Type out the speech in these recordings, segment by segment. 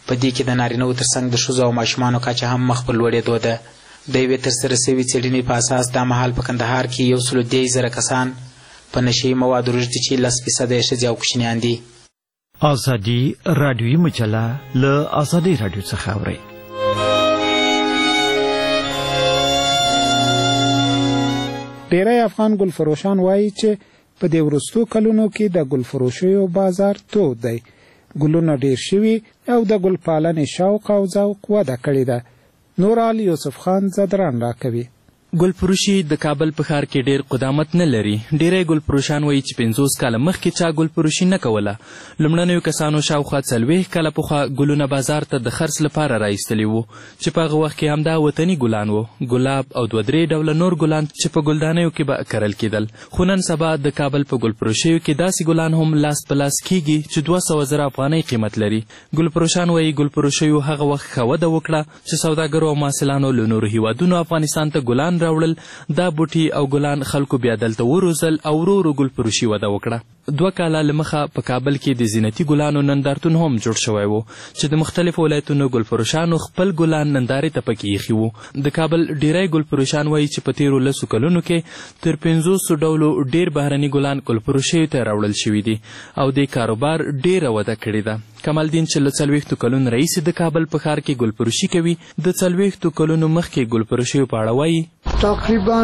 په دې کې د نارینه‌و ترڅنګ د ښځو او ماشومانو کچه هم مخ په لوړېدو ده. د یوې ترسره شوې څېړنې په اساس دا مهال په کندهار کې 113,000 کسان په نشهیي موادو روږدي چې 10% یې ښځې او کوچنیان دي. ازادي راډیویي مجله له ازادي راډیو څخه اورئ. ډیری افغان ګلفروشان وایي چې په دې وروستو کلونو کې د ګلفروشیو بازار تود دی. ګلونه ډیر شوي او د ګل پالنې شوق او ذوق وده کړې ده. نورال یوسف خان زدران راکوي. ګلفروشي د کابل په ښار کې ډیر قدامت نه لري. ډیری ګلفروشان وایي چې 50 کاله مخکې چا ګلفروشي نه کوله. لومړنیو کسانو شاوخوا 40 کاله پخوا ګلونه بازار ته د خرڅ لپاره راایستلي وو چې په هغه وخت کې همدا وطني ګلان وو، ګلاب او 2-3 ډوله نور ګلان چې په ګلدانیو کې به کرل کېدل. خو نن سبا د کابل په ګلفروشیو کې داسې ګلان هم لاس په لاس کېږي چې 200,000 افغانۍ قیمت لري. ګلفروشان وایي ګلفروشیو هغه وخت ښه وده وکړه چې سوداګرو او محصلانو له نورو هیوادونو افغانستان ته ګلان راوړل. دا بوټي او ګلان خلکو بیا دلته وروزل او ورو ورو ګلفروشي وده وکړه. 2 کاله له مخه په کابل کې د زینتي ګلانو نندارتون هم جوړ شوی و چې د مختلفو ولایتونو ګلفروشانو خپل ګلان نندارې ته پکې ایښي وو. د کابل ډیری ګلفروشان وایي چې په تېرو 10 کلونو کې تر 500 ډولو ډیر بهرني ګلان ګلفروشیو ته راوړل شوي دي او د کاروبار ډیره وده کړې ده. کمالدین چې له 40 کلونو راهیسې د کابل په ښار کې ګلفروشي کوي، د 40 کلونو مخکې ګلفروشیو په اړه وایي تقریبا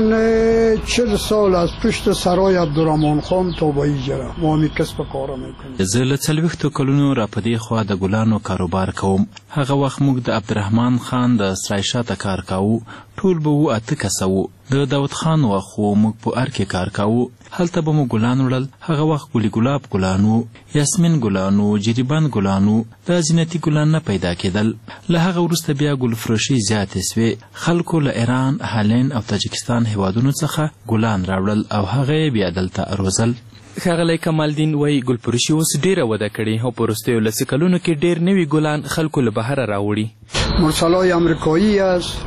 40 سال از پشت سرای عبدالرحمن خان تا به اینجا ما می کسب کار میکنیم. زه له 40 کلونو را په دې خوا د ګلانو کاروبار کوم. هغه وخت موږ د عبدالرحمن خان د سرای شاته کار کوو. ټول به وو 8 کسه وو. د داود خان وخت خو موږ په ار کې کار کوو. هلته به مو ګلان وړل. هغه وخت ګلي ګلاب ګلانو، یاسمین ګلانو، جریبان ګلانو، دا زینتي ګلان نه پیدا کېدل. له هغه وروسته بیا ګلفروشي زیاتې سوې. خلکو له ایران، هالند او تاجکستان هیوادونو څخه ګلان راوړل او هغه بیا دلته روزل. ښاغلی کمالدین وایي ګلفروشي اوس ډیره وده کړې او په وروستیو 10 کلونو کې ډیر نوي ګلان خلکو له بهره راوړي. مرسلای امریکایی است،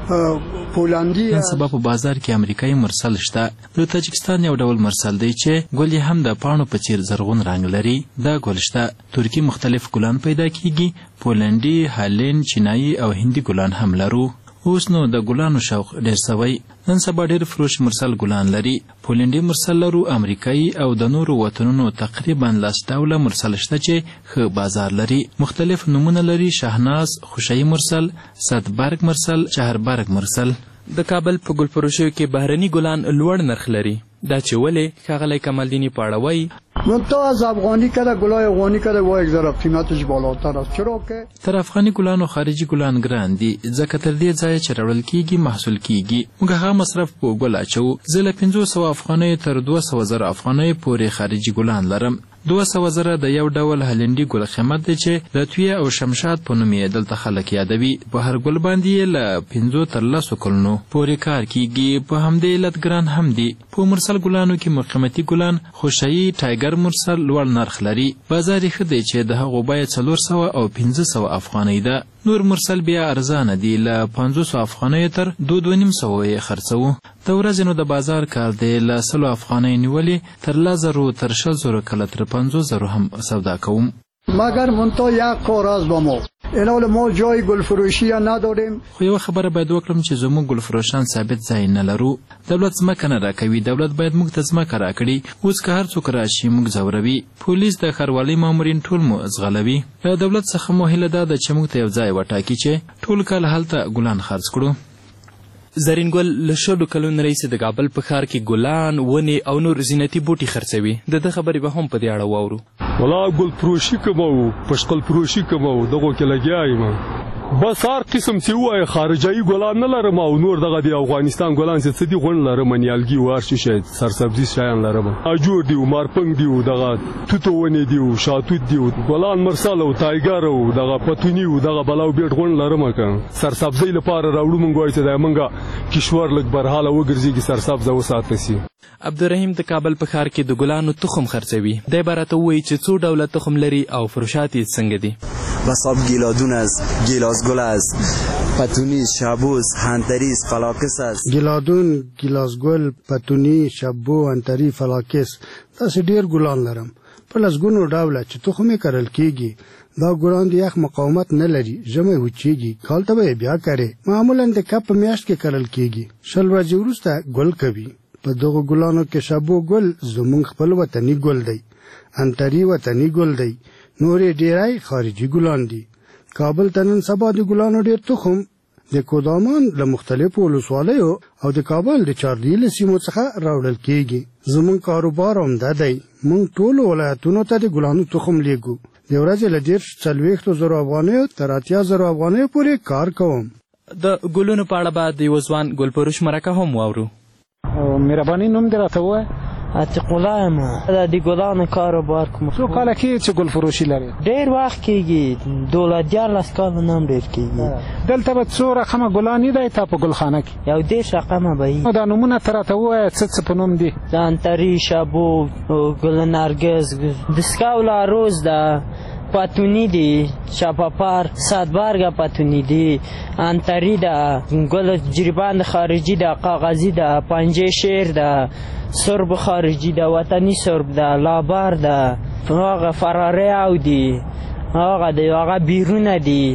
پولندی نن سبا په بازار کې امریکایي مرسل شته. د تاجکستان یو ډول مرسل دی چې ګل یې هم د پاڼو په څیر زرغون رنګ لري. دا ګل شته. ترکي مختلف ګلان پیدا کیږي. پولندي، هالند، چینایي او هندي ګلان هم لرو. اوس نو د ګلانو شوق ډیر سوی. نن سبا ډیر فروش مرسل ګلان لري. پولندي مرسل لرو، امریکایي او د نورو وطنونو تقریبا 10 ډوله مرسل شته چې ښه بازار لري. مختلف نومونه لري: شاهناز، خوشایي مرسل، صدبرګ مرسل، چهربرګ مرسل. د کابل په ګلفروشیو کې بهرني ګلان لوړ نرخ لري. دا چې ولې ښاغلی کمالدینی په اړه وایي منتها از افغانی کرده گلای افغانی کرده و یک ذره قیمتش بالاتر است. چرا که تر افغاني ګلانو خارجي ګلان ګران دي، ځکه تر دې ځایه چې راوړل کیږي محصول کیږي. موږ هغه مصرف په ګل اچوو. زه له 500 افغانیو تر 200,000 افغانیو پورې خارجي ګلان لرم. 200,000 د یو ډول هالندي ګل قیمت دی چې لتویه او شمشاد په نوم یې دلته خلک یادوي. په هر ګل باندې یې له 5 تر 10 کلونو پورې کار کیږي. په همدې علت ګران هم دي. په مرسل ګلانو کې مقیمتي ګلان خوشایي، ټایګر مرسل لوړ نرخ لري. بازار یې ښه دی چې د هغو بیه 400 او 500 افغانۍ ده. نور مرسل بیا ارزانه دي. له 500 افغانیو تر 2,200 یې خرڅوو. د ورځې نو د بازار کار دی. له 100 افغانۍ نیولې تر 10,000 تر 60,000 کله تر 50,000 هم سودا کوم. مگر منتها یک کار است با ما. الان ما جای گلفروشی نداریم. خو یو خبره باید وکړم چې زموږ ګلفروشان ثابت ځای نه لرو. دولت ځمکه نه راکوي. دولت باید موږ ته ځمکه راکړي. اوس که هر څوک راشي موږ ځوروي. پولیس د ښاروالۍ مامورین ټول مو ځغلوي. له دولت څخه مو هیله دا ده چې موږ ته یو ځای وټاکي چې ټول کال هلته ګلان خرڅ کړو. زرین ګل له 100 کلونو راهیسې د کابل په ښار کې ګلان، ونې او نور زینتي بوټي خرڅوي. د ده خبرې به هم په دې اړه واورو. ولا ګل فروشي کومو، پشقل فروشي کومو، دغو کې لګیا یم. بس هر قسم چې وایي خارجایي ګلان نه لرم او نور دغه د افغانستان ګلان چې څه دي غونډ لرم، نیالګي و هر شي سرسبزي شیان لرم. اجور دی، مارپنګ دی، دغه توتو ونې دی، شاتوت دی، ګلان مرسل او ټایګر او دغه پتونی او دغه بلاو بیټ غونډ لرم. که سرسبزي لپاره راوړو مونږ وایي چې دا مونږه کشور لږ برحاله وګرځي چې سرسبزه وساتل شي. عبدالرحیم د کابل په ښار کې د ګلانو تخم خرڅوي. دی به راته ووایي چې څو ډوله تخم لري او فروشات یې څنګه دي. بساب گیلادون است، گیلازگل است، پتونی، شابوس، هنتریس، فلاکس است. گیلادون، گیلازگل، پتونی، شابو، هنتری، فلاکس داسې ډیر ګلان لرم. په لسګونو ډوله چې تخم یې کرل کیږي. دا ګلان د یخ مقاومت نه لري، ژمی وچیږي، کال ته به بیا کرې. معمولا د کب په میاشت کې کرل کیږي. 20 ورځې وروسته ګل کوي. په دغه ګلانو کې شابو ګل زمونږ خپل وطني ګل دی، انتري وطني ګل دی، نورې ډیری خارجي ګلان دي. کابل ته نن سبا د ګلانو ډیر تخم د کودامان له مختلفو ولسوالیو او د کابل د چاردیل سیمو څخه راوړل کیږي. زمونږ کاروبار همدا دی، مونږ ټولو ولایتونو ته د ګلانو تخم لیږو. د ورځې له 40,000 افغانیو تر 80,000 افغانیو پورې کار کوم. د ګلونو په اړه به د یو ځوان ګلفروش مرکه هم واورو. مهرباني نوم دې راته ووایه. عتیق الله یم. د ګلانو کاروبار کوم. څو کاله کېږي چې ګلفروشي لرې؟ ډېر وخت کېږي، 12 کاله نه هم ډېر کېږي. دلته به څو رقمه ګلان دی تا په ګلخانه کې؟ 10 رقمه به وي. دا نومونه ته راته ووایه څه په نوم دي؟ د انتري، شابو، ګل نرګس، دسکاولا روز ده، پاتونی دی، شاپاپار، سادبارگا پاتونی دی، انتری ده، گل جریبان خارجی ده، کاغذی ده، پنجه شیر ده، سرب خارجی ده، وطنی سرب ده، لابار ده، آقا فراره او دی، آقا دی، آقا بیرون دی،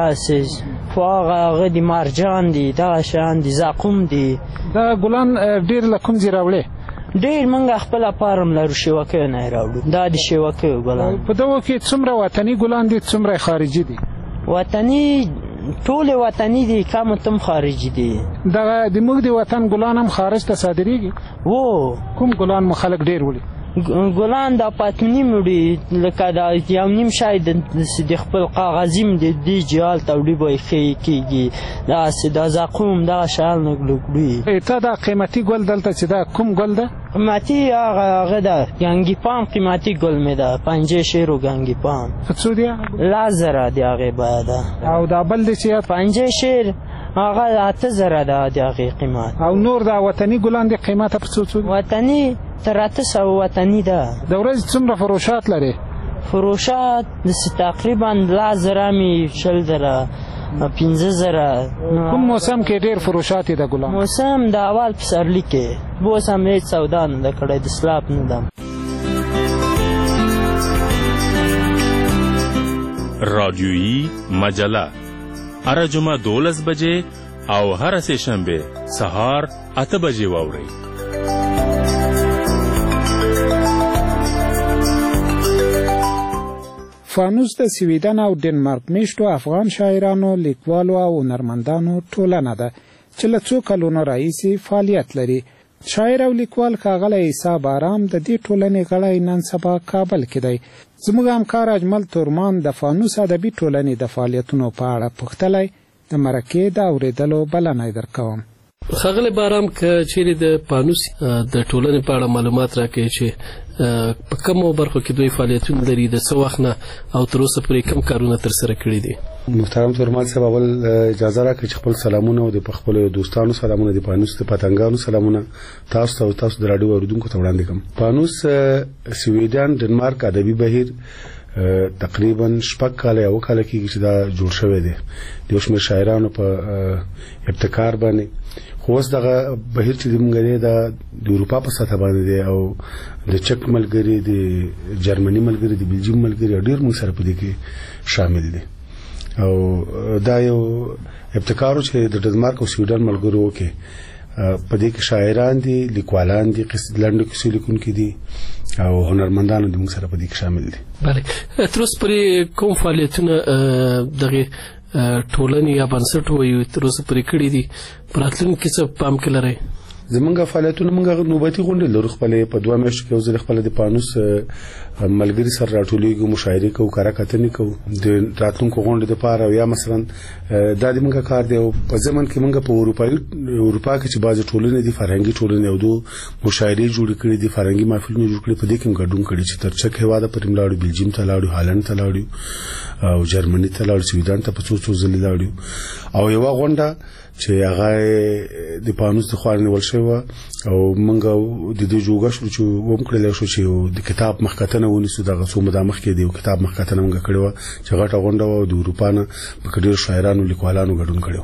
آقا دی مرجان دی، دا شان دی، زاقوم دی. دا ګلان ډیر له کوم ځای راوړې؟ ډېر موږ خپله پارم لرو، شیوکیو نه یې راوړو. دا د شیوکیو ګلان. په دغو کې څومره وطني ګلان دي، څومره خارجي دي؟ وطني ټولې وطني دي، کم تم خارجي دي. دغه د موږ د وطن ګلان هم خارج ته صادریږي؟ کوم ګلان مو خلک ډېر وړي؟ ګلان دا پاتونی مړي، لکه دا یو نیم شاید د خپل کاغذیم د دې جال توډي به کېږي، دا زاقوم دا شال نه ګلوګړي. ته دا قیمتي ګل دلته چې دا کوم ګل ده؟ قیمتي هغه ده ګنګي پام، قیمتي ګل مې ده 50 شیرو ګنګي پام. څو دی؟ 1000 دی هغه باید. او دا بل دی چې 50 شیر هغه 8000 ده د هغه قیمت. او نور دا وطني ګلان دی قیمت په څو؟ وطني تر 800 وطني ده. د ورځې څومره فروشات لري؟ فروشات تقریبا 1000 می 10000 15,000. کوم موسم کې ډېر فروشات د ګلان؟ موسم د اول پسرلی کې، بوس هم هیڅ سودا نه کړی، د سلاب نه ده. رادیویی مجله هر جمعه 12 بجې او هر سه شنبه سهار 8 بجې واورئ. فانوس د سویډن او ډنمارک میشتو افغان شاعرانو، لیکوالو او هنرمندانو ټولنه ده چې له څو کلونو راهیسې فعالیت لري. شاعر او لیکوال ښاغلی عیسی بارام د دې ټولنې غړی نن سبا کابل کې دی. زموږ همکار اجمل تورمان د فانوس ادبي ټولنې د فعالیتونو په اړه پوښتلی، د مرکې د اورېدلو بلنه یې درکوم. ښاغلی بارام، که چیرې د فانوس د ټولنې په اړه معلومات راکړئ چې په کومو برخو کې دوی فعالیتونه لري، د څه وخت نه او تر اوسه پورې کوم کارونه ترسره کړي دي؟ محترم تورمان صاحب، اول اجازه راکړئ چې خپل سلامونه او د خپلو دوستانو سلامونه، د فانوس د پتنګانو سلامونه تاسو ته او تاسو د راډیو اوریدونکو ته وړاندې کوم. فانوس سویډن ډنمارک ادبي بهیر تقریبا 6 کاله او کاله کې چې دا جوړ شوی دی د یو شمېر شاعرانو په ابتکار باندې. خو اوس دغه بهیر چې موږ لري د اروپا په سطح باندې دی او د چک ملګري، د جرمني ملګري، د بلجیم ملګري ډېر موږ سره په دې کې شامل دي. او دا یو ابتکار چې د ډنمارک او سویډن ملګرو کې په دې کې شاعران دي، لیکوالان دي، لنډو کیسو لیکونکي دي او هنرمندان دي موږ سره په دې کې شامل دي. بله، تر اوسه پورې کوم فعالیتونه دغه ټولنې یا بنسټ وایو تر اوسه پورې کړي دي، په راتلونکي کې څه پام کې لرئ؟ زمونږ فعالیتونه موږ نوبتي غونډې لرو، خپلې په 2 میاشتو کې یو ځل خپله د فانوس ملګري سره راټولیږو، مشاعرې کوو، کره کتنې کوو د راتلونکو غونډې دپاره. او یا مثلا دا د موږ کار دی او په ضمن کې موږ په اروپا کې چې بعضې ټولنې دي، فرهنګي ټولنې او دو مشاعرې جوړې کړي دي، فرهنګي محفلونه جوړ کړي، په دې کې هم ګډون کړي چې تر چک هېواده پورې لاړو، بلجیم ته لاړو، هالند ته لاړو او جرمني ته لاړو، سویډن ته په څو ځلې لاړو. او یوه غونډه چې هغه د فانوس د خوا نیول شوی وه او موږ د دې جوګه شو چې وکړلی شو چې د کتاب مخکتنه ونیسو. دغه څو موده مخکې د یو کتاب مخکتنه موږ کړې وه چې غټه غونډه وه او د اروپا نه پکې ډېرو شاعرانو، لیکوالانو ګډون کړی و.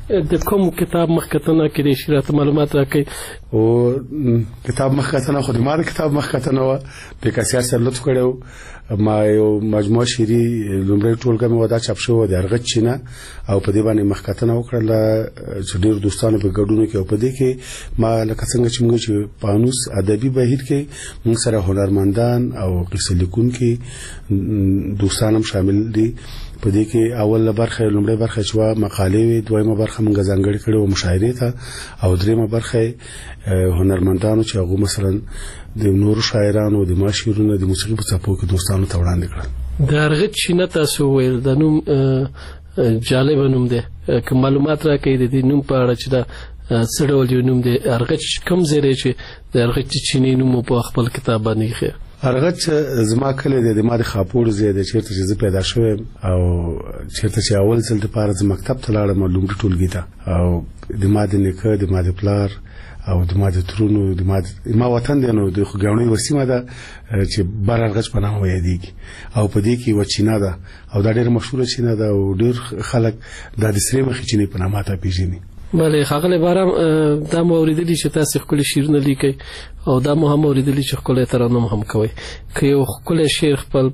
د کوم کتاب مخکتنه کې د شریعت معلومات راکړي او کتاب مخکتنه خو د ما د کتاب مخکتنه و په کاسیار سره لطف کړو ما یو مجموعه شعري لومړی ټولګه مې ودا چاپ شو د ارغچ چینه او په دې باندې مخکتنه وکړل چې ډېر دوستانو په ګډونو کې او په دې کې ما لکه څنګه چې موږ چې پانوس ادبي بهیر کې موږ سره هنرمندان او قصه لیکونکي دوستان هم شامل دي په دې کې اوله برخه لومړی برخه چې مقالې وي دویمه برخه موږ ځانګړې کړې او مشاعرې ته او دریمه برخه هنرمندانو چې هغه مثلا د نورو شاعرانو د معاشرونو د موسیقي په څپو کې دوستانو ته وړاندې کړل د ارغچ چینه تاسو ویل د نوم جالب نوم دی که معلومات راکړئ د دې نوم په اړه چې دا څه ډول یو نوم دی ارغچ کوم ځای دی چې د ارغچ چینې نوم په خپل کتاب باندې ښه ارغچ زما کله د ما د خاپور زیاده چیرته چې پیدا شوم او چیرته چې اول ځل د پاره د مکتب ته لاړم لومړی ټولګی ته او د ما د نیکه د ما د پلار او د ما د ترونو د ما وطن دی نو د خوګاونی وسیمه ده چې بر ارغچ په نامه یادېږي او په دې کې و چینا ده او دا ډېر مشهور چینا ده او ډېر خلک د سری مخې چینه په نامه ته پیژني بله خغله بارم دا موریدلی چې تاسو خپل شیرونه لیکي او دا مو هم موریدلی چې خپل ترانه هم کوي که یو خپل شعر خپل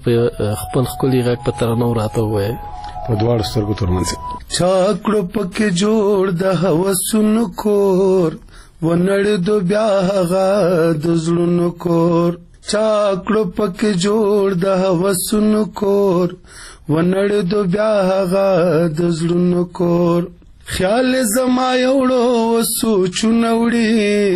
غږ په ترانه راته وای په دواړو سترګو ترمنځ چاکړو پکې جوړ د هوسونو کور ونړ دو بیا هغه د زړونو کور چاکړو پکې جوړ د هوسونو کور ونړ دو بیا هغه د زړونو کور خیال زما یوړو سوچونه وړي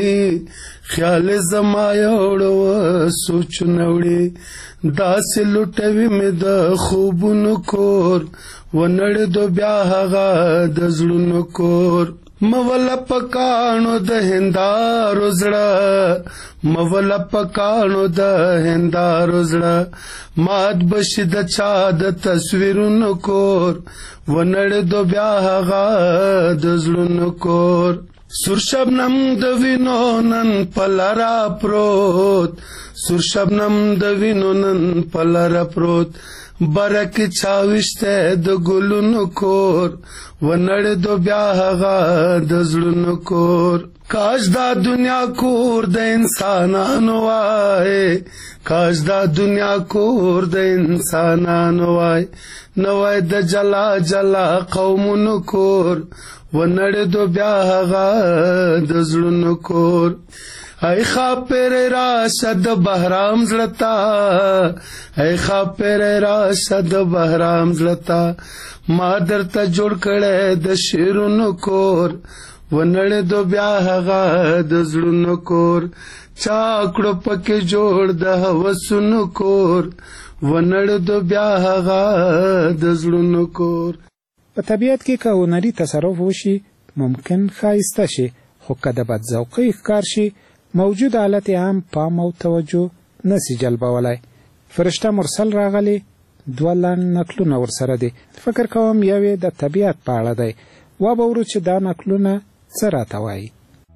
خیال زما یوړو سوچونه وړي داسې لټوي مې د خوبونو کور ونړ دو بیا هغه د زړونو کور مولا پکانو د هندارو زړه مولا پکانو د هندارو زړه مات بشي د چا د تصویرونو کور ونړ دو بیا هغه د زړونو کور سور شبنم د وینو نن پلرا پروت سور شبنم د وینو نن پلرا پروت برک چاوشته د ګلونو کور ونړ دو بیا هغه د زړونو کور کاش دا دنیا کور د انسانانو وای کاش دا دنیا کور د انسانانو وای نوای د جلا جلا قومونو کور ونړ دو بیا هغه د زړونو کور ای خاپر راشد بهرام زړتا ای خاپر راشد بهرام زړتا ما درته جوړ کړه د شیرونو کور ونړ دو بیا هغه د زړونو کور چاکړو پکې جوړ د هوسونو کور ونړ دو بیا هغه د زړونو کور په طبیعت کې که هنري تصرف وشي ممکن ښایسته شي خو که د بدذوقۍ ښکار شي موجود حالت هم پام او توجه نسی جلبولی فرشته مرسل راغلی دوه لنډ نکلونه ورسره دي فکر کوم یو د طبیعت په اړه دی وبورو چې دا نکلونه څه راته وایي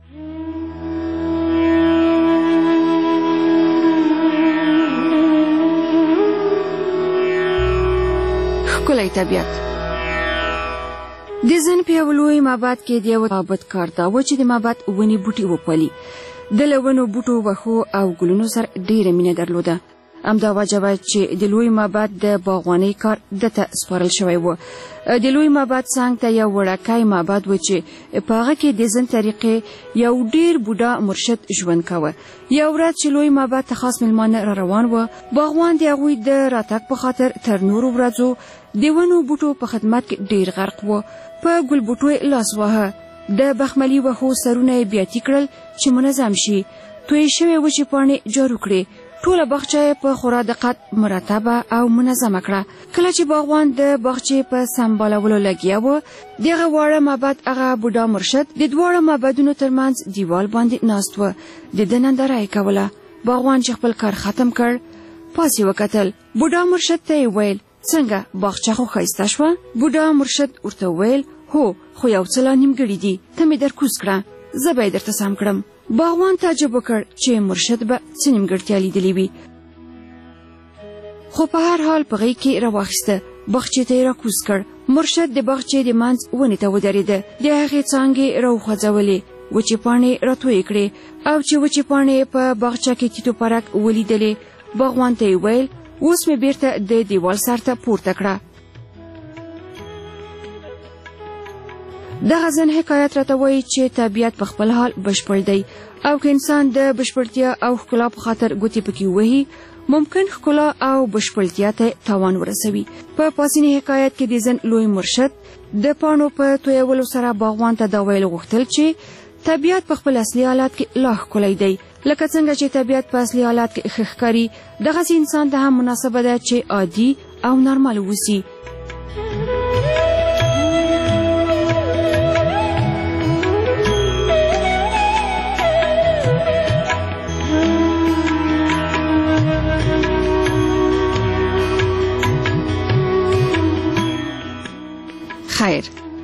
ښکلی طبیعت د ځن په یو لوی معبد کې د یو عابدکار دا و چې د معبد ونې بوټي وپالي د له ونو بوټو وښو او ګلونو سره ډېره مینه درلوده همدا وجه وه چې د لوی معبد د باغوانۍ کار دته سپارل شوی و د لوی معبد څنګ ته یو وړوکی معبد و چې په هغه کې د ځن طریقې یو ډېر بوډا مرشد ژوند کوه یو ورځ چې لوی معبد ته خاص مېلمانه را روان و باغوان د هغوی د راتګ په خاطر تر نورو ورځو د ونو بوټو په خدمت کې ډېر غرق و په ګل بوټو یې لاس واهه د بخملي وښو سرونه یې بیاتي کړل چې منظم شي توی شوې وچې پاڼې جارو کړې ټوله باغچه یې په خورا دقت مرتبه او منظمه کړه کله چې باغوان د باغچې په سمبالولو لګیا و دغه واړه معبد هغه بوډا مرشد د دواړو معبدونو ترمنځ دیوال باندې ناست و د ده ننداره یې کوله باغوان چې خپل کار ختم کړ پاس یې وکتل بوډا مرشد ته یې ویل څنګه باغچه خو ښایسته شوه بوډا مرشد ورته ویل هو خو یو څه لا نیمګړي دي ته مې درکوز کړه زه به یې درته سم کړم باغوان تعجب وکړ چې مرشد به څه نیمګړتیا لیدلې وي خو په هر حال په غېږ کې راواخیسته باغچې ته یې راکوز کړ مرشد د باغچې د منځ ونې ته ودرېده. د هغې څانګې راوخوځولې، وچې پاڼې راتویې کړې، او چې وچې پاڼې په باغچه کې تیتو پرک ولیدلې، باغوان ته یې ویل اوس مې بیرته د دیوال سر ته پورته کړه. دغه ځن حکایت راته وایي چې طبیعت په خپل حال بشپړ دی، او که انسان د بشپړتیا او ښکلا په خاطر ګوتې پکې ووهي، ممکن ښکلا او بشپړتیا ته تاوان ورسوي. په پاسیني حکایت کې د ځن لوی مرشد د پاڼو په تویولو سره باغوان ته دا ویل غوښتل چې طبیعت په خپل اصلي حالت کې لا ښکلی دی. لکه څنګه چې طبیعت په اصلي حالت کې ښه ښکاري، دغسې انسان ته هم مناسبه ده چې عادي او نارمل اوسي. خیر،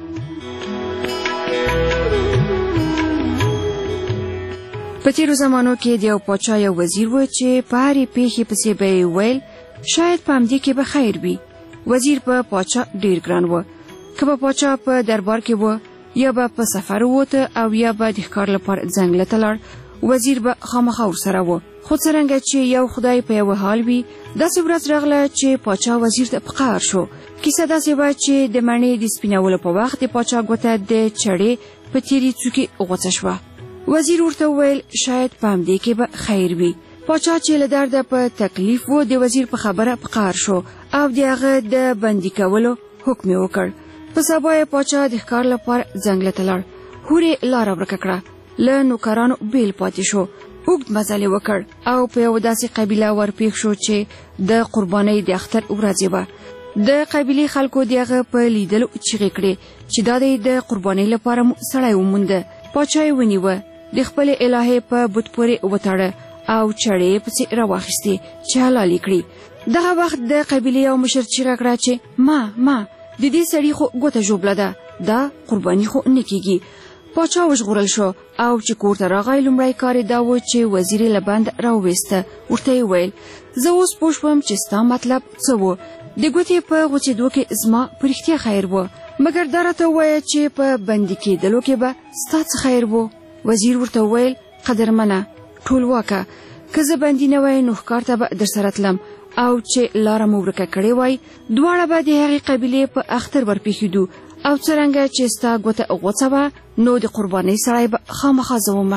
په تیرو زمانو کې د یو پاچا یو وزیر و چې په هرې پیښې پسې به یې ویل شاید په همدې کې به خیر وي. وزیر په پاچا ډیر ګران و. که به پاچا په دربار کې و، یا به په سفر ووته او یا به د ښکار لپاره ځنګله ته لاړ، وزیر به خامخا ورسره و. خو څرنګه چې یو خدای په یو حال وي، داسې ورځ راغله چې پاچا وزیر ته په قهر شو. کیسه داسې وه چې د مڼې د سپینولو په وخت د پاچا ګوته د چړې په تیرې څوکې غوڅه شوه. وزیر ورته وویل شاید په همدې کې به خیر وي. پاچا چې له درده په تکلیف و، د وزیر په خبره په قهر شو او د هغه د بندي کولو حکم یې وکړ. په سبا یې پاچا د ښکار لپاره ځنګله ته لاړ. هورې لاره ورکه کړه، له نوکرانو بیل پاتې شو. اوږد مزل یې وکړ او په یوه داسې قبیله ورپېښ شو چې د قربانۍ د اختر ورځې وه. د قبیلې خلکو د هغه په لیدلو چیغې کړې چې دا دی د قربانۍ لپاره مو سړی ومونده. پاچا یې ونیوه، د خپلې الهې په بت پورې وتړه او چړې یې پسې راواخیستې چې حلال یې کړي. دغه وخت د قبیلې یو مشر چیغه کړه چې ما د دې سړي خو ګوته ژوبله ده، دا قرباني خو نه کیږي. پاچا وژغورل شو او چې کور ته راغی، لومړی کار یې دا و چې وزیر یې له بند راوویسته. ورته یې ویل زه اوس پوه شوم چې ستا مطلب څه و. د ګوتې په غوڅېدو کې زما په رښتیا خیر و، مګر دا راته ووایه چې په بندي کېدلو کې به ستا څه خیر و. وزیر ورته وویل قدرمنه ټولواکه، که زه بندي نه وای نو ښکار ته به درسره تلم، او چې لاره مو ورکه کړې وای، دواړه به د هغې قبیلې په اختر ورپېښېدو، او څرنګه چې ستا ګوته غوڅه وه نو د قربانۍ سړی به خامخا زه ومه.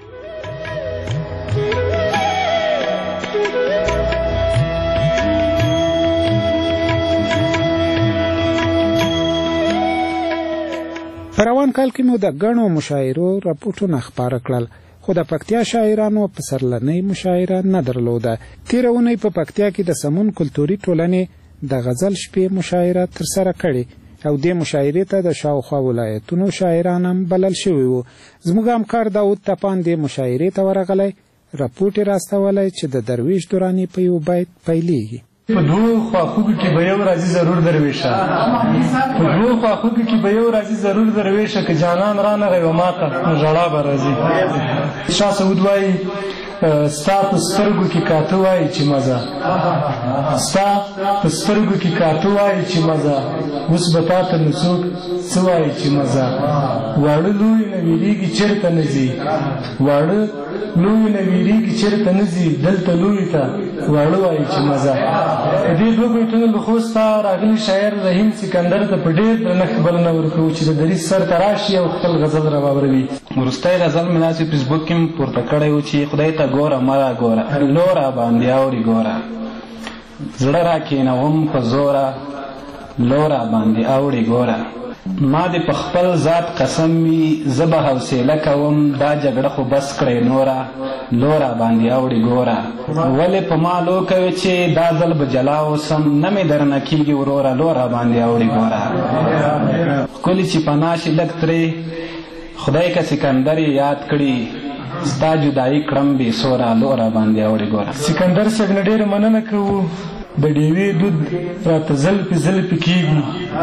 په روان کال کې مو د ګڼو مشاعرو راپورټونه خپاره کړل، خو د پکتیا شاعرانو پسرلنۍ مشاعره نه درلوده. تېره اونۍ په پکتیا کې د سمون کلتوري ټولنې د غزل شپې مشاعره ترسره کړې او دې مشاعرې ته د شاوخوا ولایتونو شاعران هم بلل شوي وو. زموږ همکار داود تپان دې مشاعرې ته ورغلی، راپورټ یې راستولی چې د درویش دراني په یو بیت پیلیږي. په دوو خواخوږو کې به یو راځي ضرور درویشه، په دوو خواخوږو کې به یو راځي ضرور درویشه، که جانان رانغی و ماته نو ژړا به راځي. شاه سعود وایي ستا په سترګو کې کاته وایي چې مزه، ستا په سترګو کې کاته وایي چې مزه، اوس به تاته نو څوک څه وایي چې مزه. واړه لوی نه ویرېږي چېرته نه ځي، واړه لوی نه ویرېږي چېرته نه ځي، دلته لوی ته واړه وایي چې مزه. په دې دوه بیتونو له خو ستا راغلي شاعر رحیم سکندر ته په ډېر درنښت بلنه ورکوو چې د دریځ سر ته راشي او خپل غزل راواوروي. وروستی غزل مې داسې فیسبوک کې پورته کړی و چې خدای ته ګوره مه را ګوره، لوره باندې اورې ګوره، زړه را کښېنوم په زوره، لوره باندې اورې ګوره. ما دې په خپل ذات قسم وي زه به حوصله کوم، دا جګړه خو بس کړی نوره، لوره باندې اوړې ګوره. ولې په ما لو کوې چې دا ځل به جلا اوسم، نه مې درنه کېږي وروره، لوره باندې اوړې ګوره. ښکلي چې پناه شي لږ ترې خدای که سکندر یې یاد کړي، ستا جدایي کړم بې سوره، لوره باندې اوړې ګوره. سکندر صاحب نه ډېره مننه کوو، د ډېوې دود راته زلفې زلفې کېږي،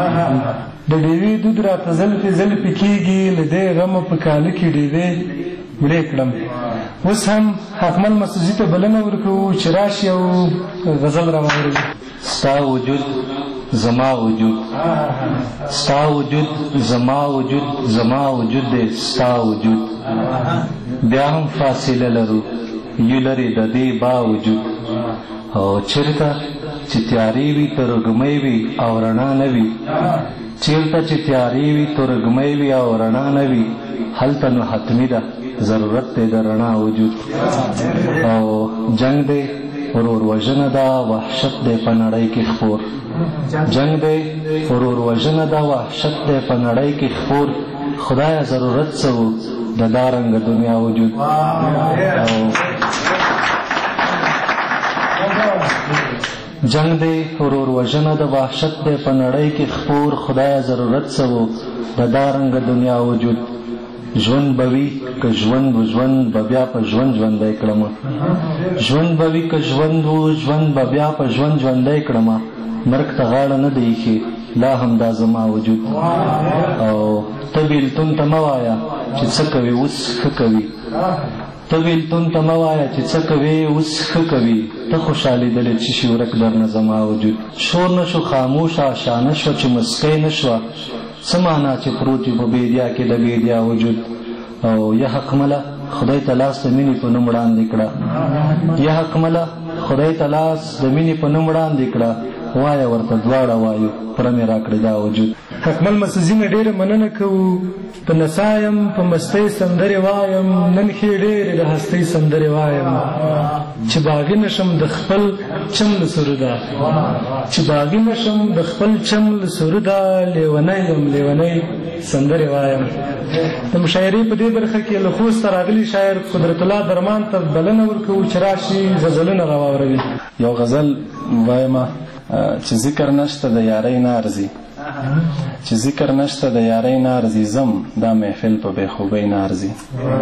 د ډېوې دود راته زلفې زلفې کېږي، له دې غمه په کاله کې ډېوې مړې کړم. اوس هم حکمل مسعودي ته بلنه ورکوو چې راشي او غزل راواوروي. ستا وجود زما وجود ستا وجود زما وجود زما وجود دی ستا وجود بیا هم فاصله لرو یو لرې د دې باوجود او چېرته چې تیارې وي تورګمۍ وي او رڼا نه وي چېرته چې تیارې وي تورګمۍ وي او رڼا نه وي هلته نو حتمي ده ضرورت دی د رڼا وجود او جنگ دی ورور وژنه ده وحشت دی په نړۍ کې خپور جنگ دی ورور وژنه ده وحشت دی په نړۍ کې خپور خدایه ضرورت څه و د دا رنګه دنیا وجود او جنگ دی ورور وژنه د وحشت دی په نړۍ کې خپور خدایه ضرورت څه و د دا رنګه دنیا وجود ژوند به وي که ژوند و ژوند به بیا په ژوند ژوندی کړمه ژوند به وي که ژوند و ژوند به بیا په ژوند ژوندی کړمه مرګ ته غاړه نه دی ایښې لا هم دا زما وجود او ته بېلتون ته مه وایه چې څه کوي اوس ښه کوي ته بېلتون ته مه وایه چې څه کوي اوس ښه کوي ته خوشحالېدلې چې شي ورک درنه زما وجود شور نه شو خاموشه شانه شوه چې مسکی نه شوه څه معنا چې پروت وي په بیدیا کې د بیدیا وجود او یا حکمله خدای ته لاس د مینې په نوم وړاندې کړه یا حکمله خدای ته لاس د مینې په نوم وړاندې کړه وایه ورته دواړه وایو پوره مې راکړې دا وجود حکمل مسوزي مې ډېره مننه کوو په نڅا یم په مستۍ سندرې وایم نن ښې ډېرې د هستۍ سندرې وایم چې باغي نشم د خپل چم له سروده چې باغي نشم د خپل چم له سروده لیونی یم لیونی سندرې وایم د مشاعرې په دې برخه کې له خوسته راغلي شاعر قدرت الله درمان ته بلنه ورکوو چې راشي غزلونه راواوروي یو غزل وایمه چې ذکر نشته د یارۍ نه ارزي چې ذکر نشته د یارۍ نه ارزي ځم دا محفل په بېخوبۍ نه ارزي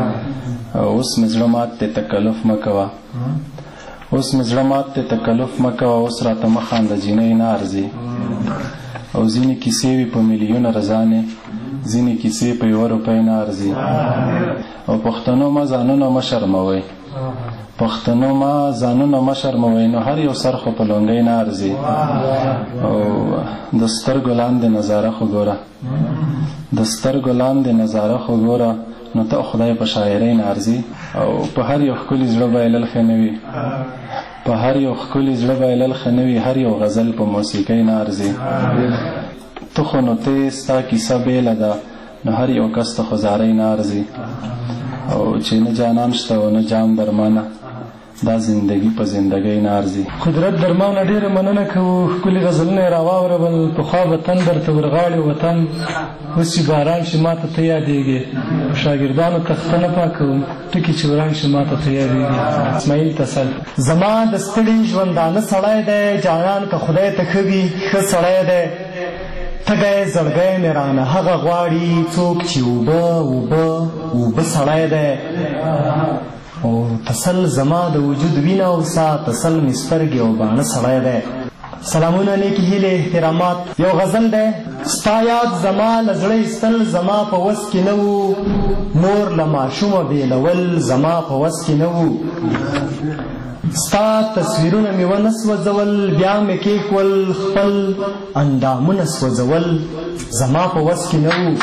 اوس مې زړه مات دی تکلف مه کوه اوس مې زړه مات دی تکلف مه کوه اوس راته مه خانده جینۍ نه ارزي او ځینې کیسې وي په میلیونه رضانې ځینې کیسې په 1 روپۍ نه ارزي او پښتنو ما ځانونه مه شرموئ پښتنو ما ځانونه مه شرموئ نو هر یو سر خو په لونګۍ نه ارزي او د سترګو لاندې نظاره خو ګوره د سترګو لاندې نظاره خو ګوره نو ته خدای په شاعرۍ نه ارزي او په هر یو ښکلي زړه بایلل ښه نه وي په هر یو ښکلي زړه بایلل ښه نه وي هر یو غزل په موسیقۍ نه ارزي ته خو نو ته ستا کیسه بېله ده نو هر یو کس ته خو زارۍ نه ارزي او چې نه جانان شته او نه جام درمانه دا زندگی په زندګۍ نه ارزي قدرت درمانه ډېره مننه کوو ښکلي غزلونه یې راواورول پخوا وطن درته ورغاړې وطن اوس چې باران شي ما ته ته یادېږې شاګردانو تخته نه پاکوم ټکي چې وران شي ما ته ته یادېږې اسماعیل تسل زما د ستړي ژوندانه سړی دی جانان که خدای ته ښه وي ښه سړی دی تږی زړګی مې رانه هغه غواړي څوک چې اوبه سړی دی او تسل زما د وجود وینه او سا تسل مې سترګې او باڼه سړی دی سلامونه نیکې هیلې احترامات یو غزل دی ستا یاد زما له زړه ایستل زما په وس کې نه وو مور له ماشومه بېلول زما په وس کې نه وو ستا تصویرونه مې ونه سوځول بیا مې کېښول خپل اندامونه سوځول زما په وس کې نه وو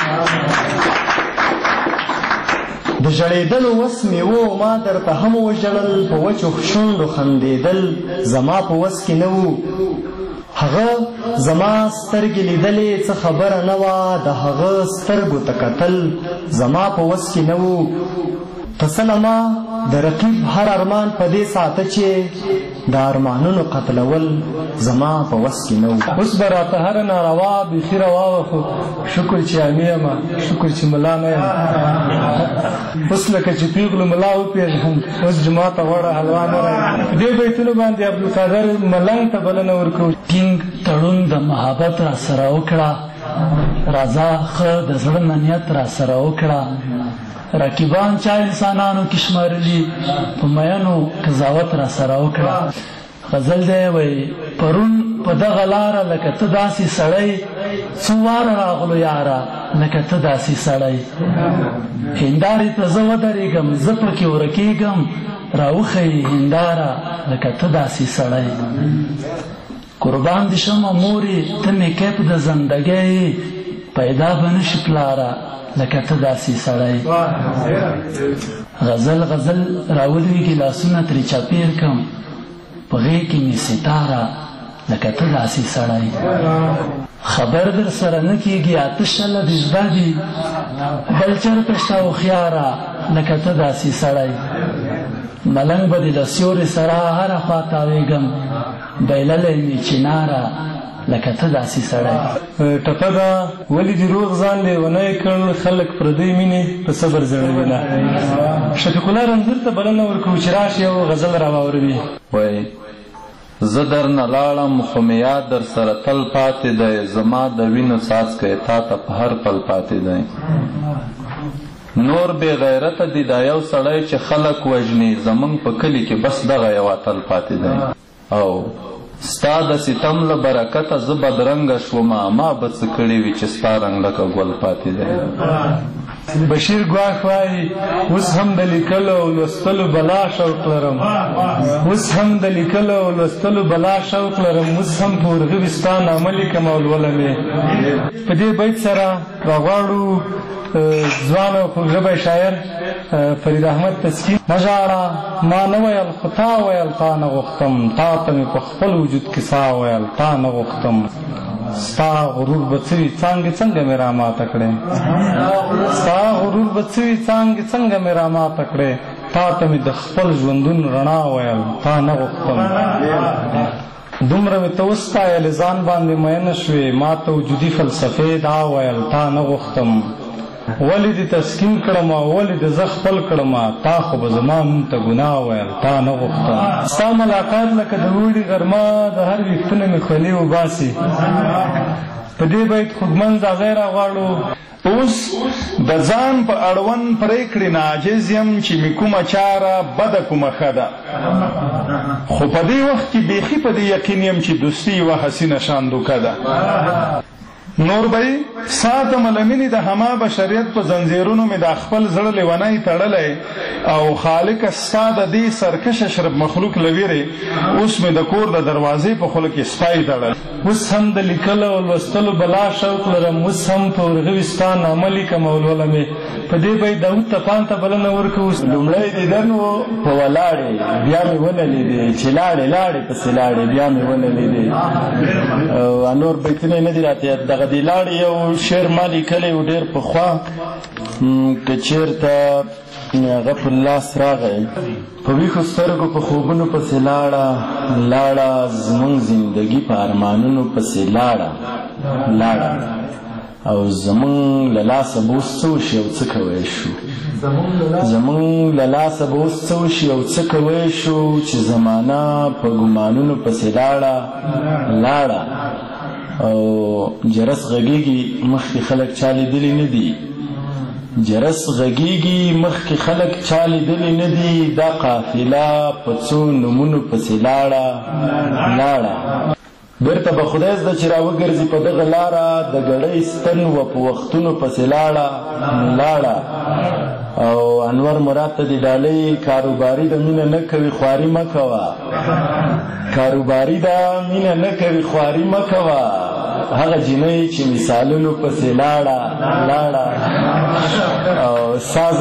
د ژړېدلو وس مې و ما درته هم وژړل په وچو شونډو خندېدل زما په وس کې نه وو هغه زما سترګې لیدلې څه خبره نه وه د هغه سترګو ته کتل زما په وس کې نه وو تسله ما د رقیب هر ارمان په دې ساته چې د ارمانونو قتلول زما په وس کې نه وو اوس به راته هره ناروا بیخي روا وه خو شکر چې عامي یم شکر چې ملا نه یم اوس لکه چې پیغلو ملا وپېژنم اوس جومات ته غوړه حلوا نه راځي دې بیتونو باندې عبدالقادر ملنګ ته بلنه ورکوو ټینګ تړون د محبت را سره وکړه راځه ښه د زړه نه نیت را سره وکړه رقیبان چا انسانانو کې شمارلي په میانو قضاوت را سره وکړه غزل دی وایي پرون په دغه لاره لکه ته داسې سړی څو واره راغلو یاره لکه ته داسې سړی هندارې ته زه ودرېږم زه پکې ورکېږم راوښیي هنداره لکه ته داسې سړی قربان دي شمه مورې ته مې کیف د زندګۍ پیدا به نشي پلاره لکه ته داسې سړی غزل غزل راولویږي لاسونه ترې چاپېر کړم په غېږ کې مې ستاره لکه ته داسې سړی خبر در سره نه کېږي اته شله دې زده دي بل چېرته شته هوښیاره لکه ته داسې سړی ملنګ به دې له سیوري سره هره خوا تاوېږم بایللی مې چناره لکه ته داسې سړی ټپه ده ولې دې روغ ځان لیونی کړ خلک پردۍ مینې په صبر زړوینه شفیق الله رنځور ته بلنه ورکړو چې راشي یو غزل راواوروي وایي زه در نه لاړم خو مې یاد در سره تل پاتې دی زما د وینو څاڅکی تا ته په هر پل پاتې دی نور بې غیرته دي دا یو سړی چې خلک وژني زمونږ په کلي کې بس دغه یو اتل پاتې دی او ستا د ستم له برکته زه بدرنګه شومه ما به څه کړي وي چې ستا رنګ لکه ګل پاتې دی بشیر ګواښ وایي اوس هم د لیکلو او لوستلو بلا شوق لرم اوس هم د لیکلو او لوستلو بلا شوق لرم اوس هم په ورغوي ستا نامه لیکم او لولم یې په دې بیت سره راغواړو ځوان او خوږژبی شاعر فرید احمد تسکین مه ژاړه ما نه ویل خو تا ویل تا نه غوښتم تا ته مې په خپل وجود کې سا ویل تا نه غوښتم ستا غرور به څه وي څانګې څنګه مې راماته کړې ستا غرور به څه وي څانګې څنګه مې راماته کړې تا ته مې د خپل ژوندون رڼا ویل تا نه غوښتم دومره مې ته وستایلې ځان باندې مینه شوې ما ته وجودي فلسفې دا ویل تا نه غوښتم ولې دې تسکین کړم ولې دې زه خپل کړم تا خو به زما نوم ته ګناه ویل تا نه غوښتم ستا ملاقات لکه د اوړي غرمه د هر ویښتونه مې خولې وباسي په دې بیت خوږمن زاغی راغواړو اوس د ځان په اړوند پرېکړې نه عاجز یم چې مې کومه چاره بده کومه ښه ده خو په دې وخت کې بیخي په دې یقین یم چې دوستي یوه حسینه شان دوکه ده نور به ساتم له مینې د همه بشریت په زنځیرونو مې د خپل زړه لیونی تړلی او خالقه ستا د دې سرکشه اشرف مخلوق له ویرې اوس مې د کور د دروازې په خوله کې سپی تړل اوس هم د لیکلو او لوستلو بلا شوق لرم اوس هم په ورغوي ستا نامه لیکم او لولم یې په دې بیت داود طفان ته بلنه ورکوو لومړی دیدن و په ولاړې بیا مې ونه لیدې چې لاړې لاړې پسې لاړې بیا مې ونه لیدې نور بیتونه یې نه دي راته یاد دغه دې لاړې یو شعر ما لیکلی و ډېر پخوا که چېرته هغه پر لاس راغی په ویښو سترګو په خوبونو پسې لاړه لاړه زمونږ زندګي په ارمانونو پسې لاړه لاړه او زمونږ له لاسه به اوس څه وشي او څه کوی شو زمونږ له لاسه به اوس څه وشي او څه کوی شو چې زمانه په ګمانونو پسې لاړه لاړه او جرس غږیږي مخکې خلک چا لیدلي نه دي جرس غږیږي مخکې خلک چا لیدلي نه دي دا قافله په څو نومونو پسې لاړه لاړه بیرته به خدای زده چې راوګرځي په دغه لاره د ګړۍ ستن و په وختونو پسې لاړه لاړه او انور مراد ته د ډالۍ کاروباري د مینه نه کوي خواري مه کوه کاروباري د مینه نه کوي خواري مه کوه هغه جینۍ چې مثالونو پسې لاړه لاړه او ساز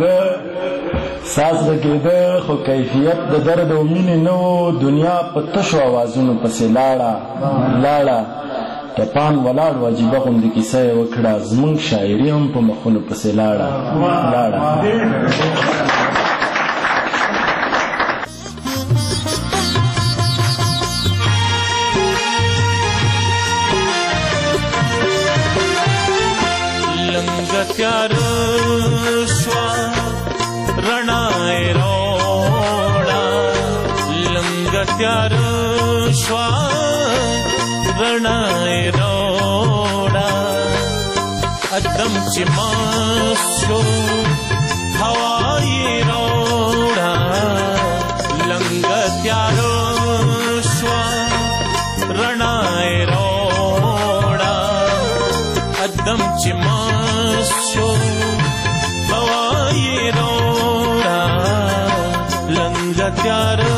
غږېده خو کیفیت د درد او مینې نه و دنیا په تشو اوازونو پسې لاړه لاړه ټپان ولاړ و عجیبه غوندې کیسه یې وکړه زمونږ شاعري هم په مخونو پسې لاړه لاړه تیاره شوه رڼا یې راوړه لنګه تیاره شوه رڼا یې راوړه ادم چې مست شو هوا یې راوړه لنګه تیاره شوه رڼا یې راوړه ادم چې شو هوا یې راوړه لنګه تیاره